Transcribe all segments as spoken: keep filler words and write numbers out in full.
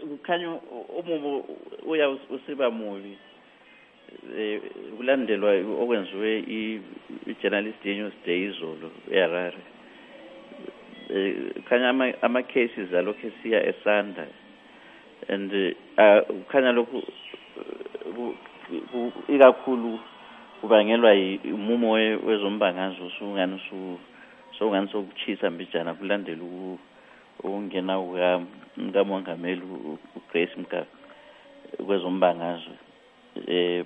kukhanya umumo uya usiba mubi eh kulandelwa okwenziwe i-journalist yeNewsday izolo eHarare eh khanya ama ama cases alokho siya esanda and kukhanya lokhu ikakhulu kubangelwa umumo wezombangazo usungani su songani sokuchisa mbijana kulandela ukungena ukamongameli uGrace Mka kwezombangazwe eh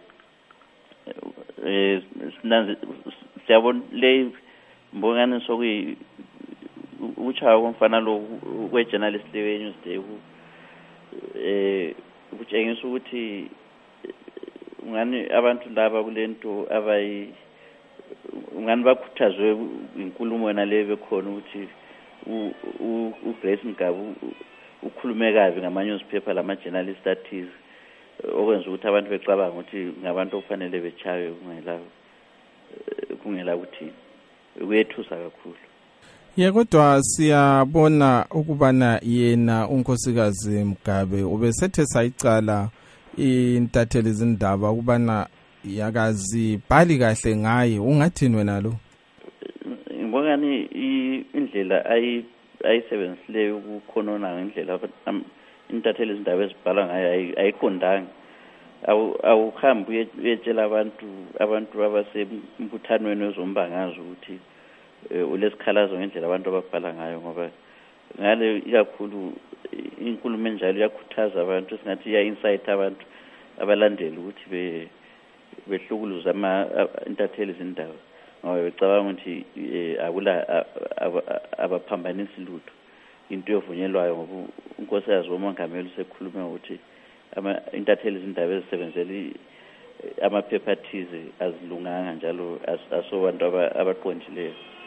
eh siyabona le mbongani sokuyi uchawa komfana lo kwejournalist leNewsday eh kutshengisa ukuthi ngani abantu laba kulento abayi ngani bakhuthazwe inkulumo yona le bekhona ukuthi uGrace Mgabu ukhulume kabi ngama-newspaper lama-journalist athize okwenza ukuthi abantu becabanga ukuthi ngabantu okufanele bechawe kungela kungela ukuthi kuyethusa kakhulu. Ya kodwa siyabona ukubana yena unkosikazi Mgabe ubesethe sayicala intatheli izindaba ukubana yakazi bhali kahle ngaye ungathini wena lo? Ngibongani indlela ayi ayisebenzisile ukukhonona ngendlela intatheli izindaba ezibhala ngayo ayiqondanga awuhambi uyetshela abantu abantu abasemphuthanweni wezombangazo ukuthi ulesikhalazo ngendlela abantu ababhala ngayo ngoba ngale ikakhulu inkulumo enjalo yakhuthaza abantu esingathi iya insight abantu abalandeli ukuthi be behlukuluza ama intatheli izindaba ngoba becabanga ukuthi akula abaphambanisi lutho into yovunyelwayo ngoba unkosikazi womongameli usekhulume ukuthi ama intatheli izindaba ezisebenzeli amaphepha athize azilunganga njalo asobantu abaqondileyo.